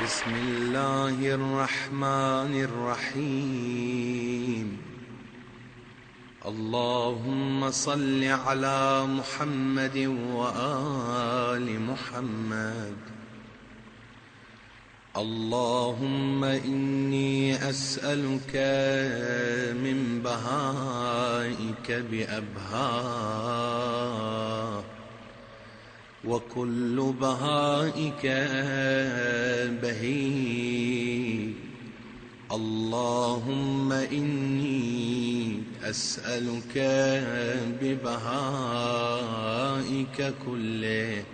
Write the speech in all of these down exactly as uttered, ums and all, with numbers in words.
بسم الله الرحمن الرحيم. اللهم صل على محمد وآل محمد. اللهم إني أسألك من بهائك بأبهاه، وكل بهائك بهي. اللهم إني أسألك ببهائك كله.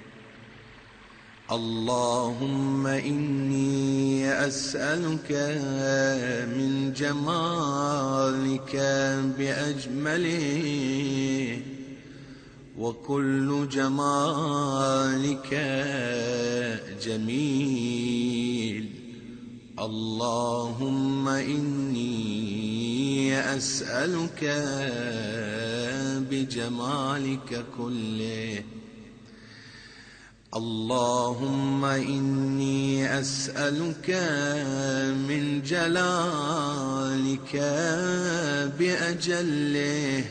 اللهم إني أسألك من جمالك بأجمله، وكل جمالك جميل. اللهم إني أسألك بجمالك كله. اللهم إني أسألك من جلالك بأجله،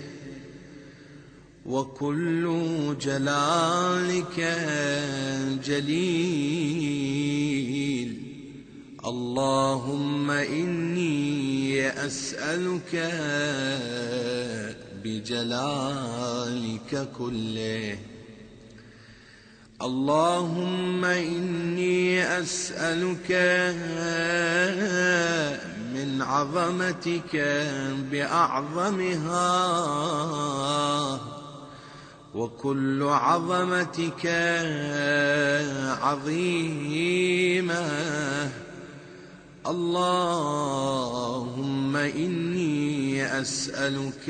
وكل جلالك جليل. اللهم إني أسألك بجلالك كله. اللهم إني أسألك من عظمتك بأعظمها، وكل عظمتك عظيمة. اللهم إني أسألك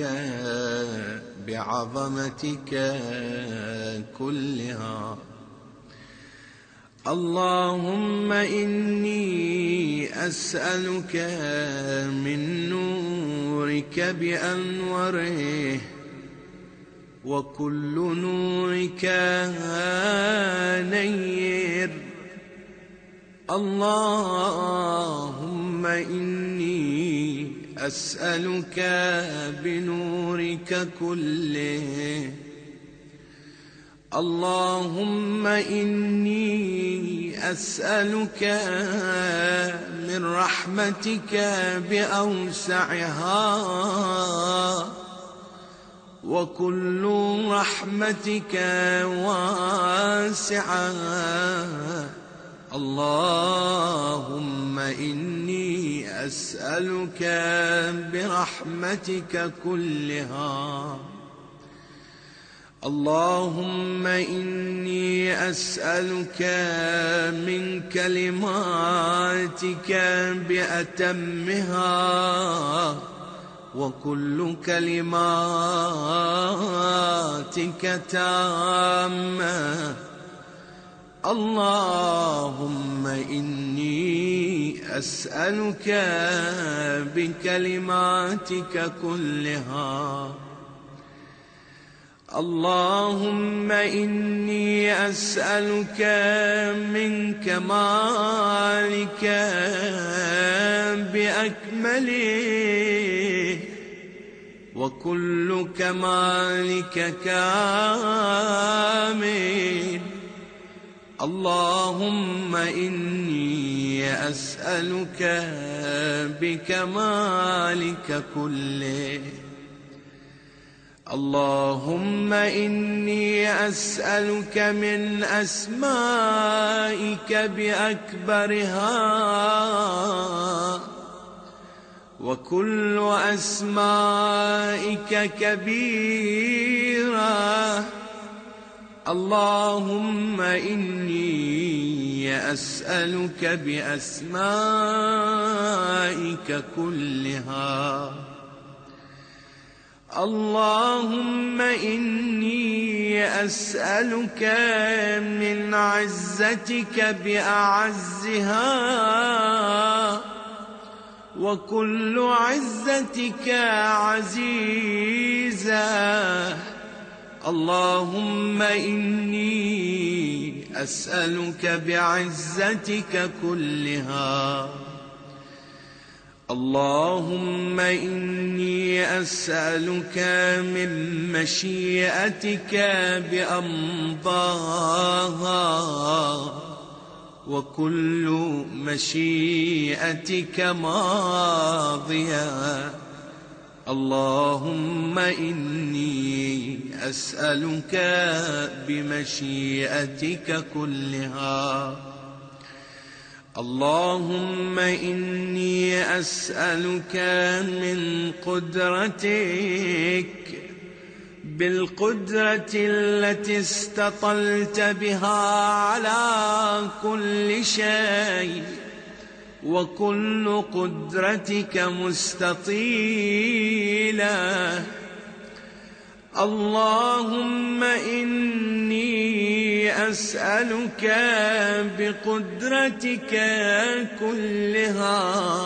بعظمتك كلها. اللهم إني أسألك من نورك بأنوره، وكل نورك نير. اللهم إني أسألك بنورك كله. اللهم إني أسألك من رحمتك بأوسعها، وكل رحمتك واسعة. اللهم إني أسألك برحمتك كلها. اللهم إني أسألك من كلماتك بأتمها، وكل كلماتك تامة. اللهم إني أسألك بكلماتك كلها. اللهم إني أسألك من كمالك بأكمله، وكل كمالك كامل. اللهم إني أسألك بكمالك كله. اللهم إني أسألك من أسمائك بأكبرها، وكل أسمائك كبيرة. اللهم إني أسألك بأسمائك كلها. اللهم إني أسألك من عزتك بأعزها، وكل عزتك عزيزة. اللهم إني أسألك بعزتك كلها. اللهم إني أسألك من مشيئتك بأمضاها، وكل مشيئتك ماضية. اللهم إني أسألك بمشيئتك كلها. اللهم إني أسألك من قدرتك بالقدرة التي استطلت بها على كل شيء، وكل قدرتك مستطيلة. اللهم إني أسألك بقدرتك كلها.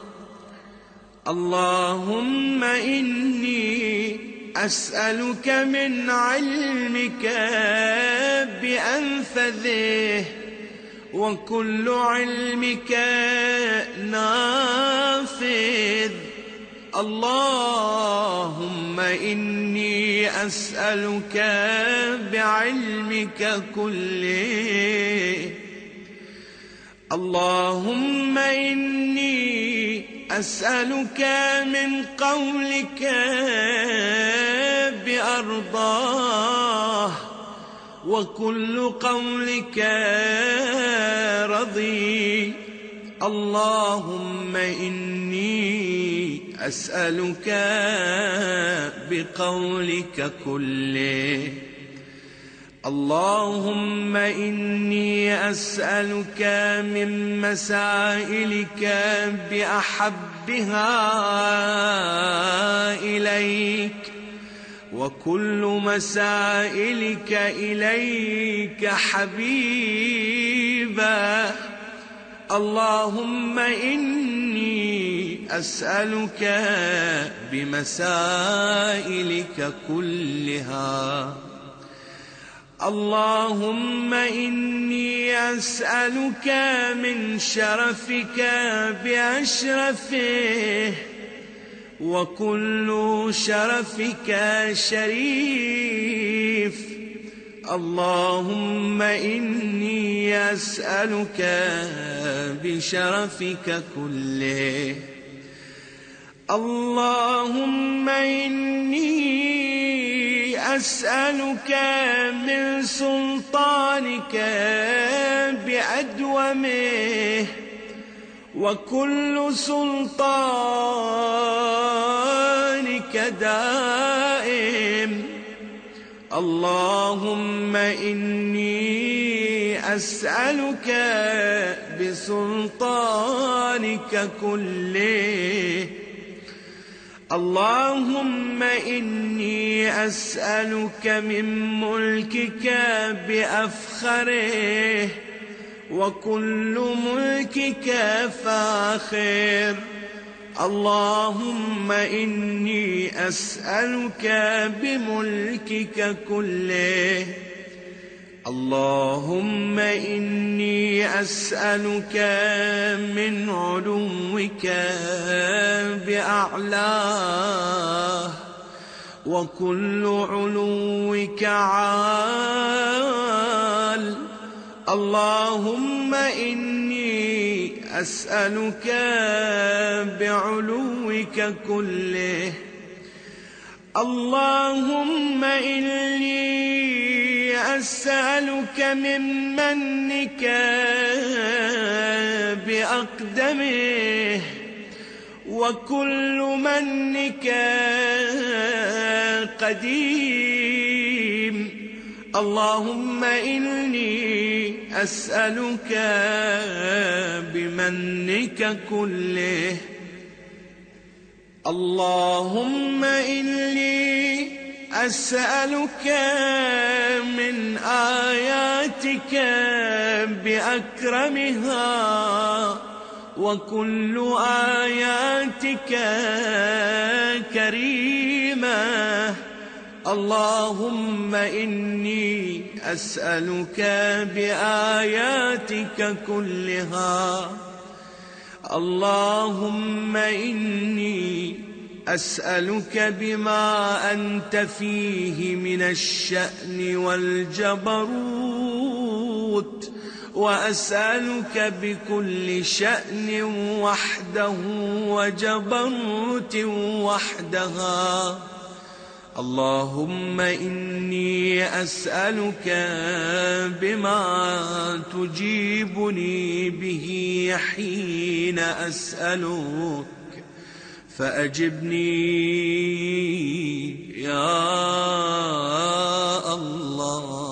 اللهم إني أسألك من علمك بأنفذه، وكل علمك نافذ. اللهم إني أسألك بعلمك كله. اللهم إني أسألك من قولك بأرضاه، وكل قولك رضي. اللهم إني أسألك بقولك كله. اللهم إني أسألك من مسائلك بأحبها إليك، وكل مسائلك إليك حبيبة. اللهم إني أسألك بمسائلك كلها. اللهم إني أسألك من شرفك بأشرفه، وكل شرفك شريف. اللهم إني أسألك بشرفك كله. اللهم إني أسألك من سلطانك بأدومه، وكل سلطانك دائم. اللهم إني أسألك بسلطانك كله. اللهم إني أسألك من ملكك بأفخره، وكل ملكك فاخر. اللهم إني أسألك بملكك كله. اللهم إني أسألك من علوك بأعلاه، وكل علوك عال. اللهم إني أسألك بعلوك كله. اللهم إني أسألك من منك بأقدمه، وكل منك قديم. اللهم إني أسألك بمنك كله. اللهم إني أسألك من آياتك بأكرمها، وكل آياتك كريمة. اللهم إني أسألك بآياتك كلها اللهم إني أسألك بما أنت فيه من الشأن والجبروت، وأسألك بكل شأن وحده وجبروت وحدها. اللهم إني أسألك بما تجيبني به حين أسألك فأجبني يا الله.